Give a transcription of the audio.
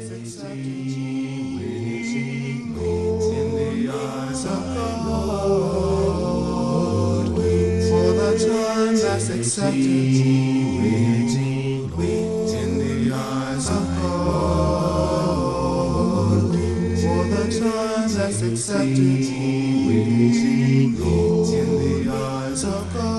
that's accepted, waiting in the eyes of God, for the time that's accepted, waiting in the eyes of God, for the time that's accepted, waiting in the eyes of God.